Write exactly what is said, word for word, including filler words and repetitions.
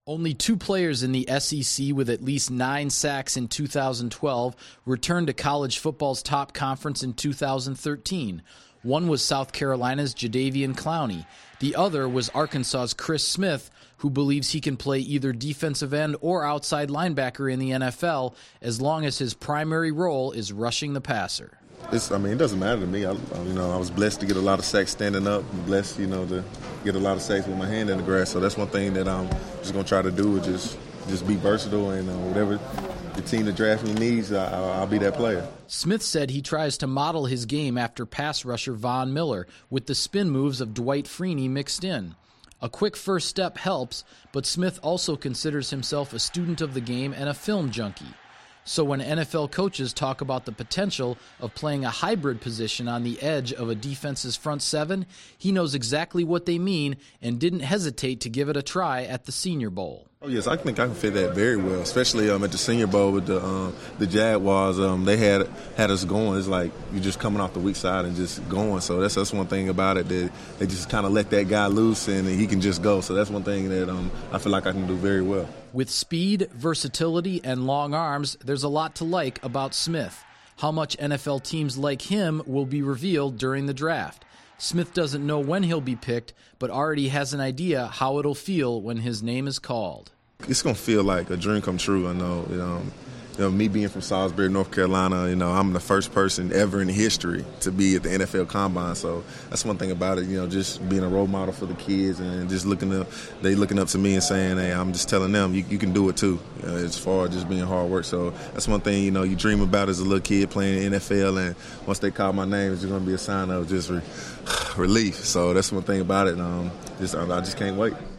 Only two players in the S E C with at least nine sacks in two thousand twelve returned to college football's top conference in two thousand thirteen. One was South Carolina's Jadeveon Clowney. The other was Arkansas's Chris Smith, who believes he can play either defensive end or outside linebacker in the N F L as long as his primary role is rushing the passer. It's, I mean, it doesn't matter to me. I, you know, I was blessed to get a lot of sacks standing up, and blessed, you know, to get a lot of sacks with my hand in the grass. So that's one thing that I'm just going to try to do is just, just be versatile, and uh, whatever the team that draft me needs, I, I'll be that player. Smith said he tries to model his game after pass rusher Von Miller with the spin moves of Dwight Freeney mixed in. A quick first step helps, but Smith also considers himself a student of the game and a film junkie. So when N F L coaches talk about the potential of playing a hybrid position on the edge of a defense's front seven, he knows exactly what they mean and didn't hesitate to give it a try at the Senior Bowl. Oh, yes, I think I can fit that very well, especially um, at the Senior Bowl with the um, the Jaguars. Um, they had had us going. It's like you're just coming off the weak side and just going. So that's that's one thing about it, that they just kind of let that guy loose and he can just go. So that's one thing that um, I feel like I can do very well. With speed, versatility, and long arms, there's a lot to like about Smith. How much N F L teams like him will be revealed during the draft. Smith doesn't know when he'll be picked, but already has an idea how it'll feel when his name is called. It's going to feel like a dream come true. I know, you know, you know, me being from Salisbury, North Carolina, you know, I'm the first person ever in history to be at the N F L Combine. So that's one thing about it, you know, just being a role model for the kids and just looking up, they looking up to me and saying, hey, I'm just telling them you, you can do it too, you know, as far as just being hard work. So that's one thing, you know, you dream about as a little kid playing in the N F L, and once they call my name, it's just going to be a sign of just re- relief. So that's one thing about it. Um, just I just can't wait.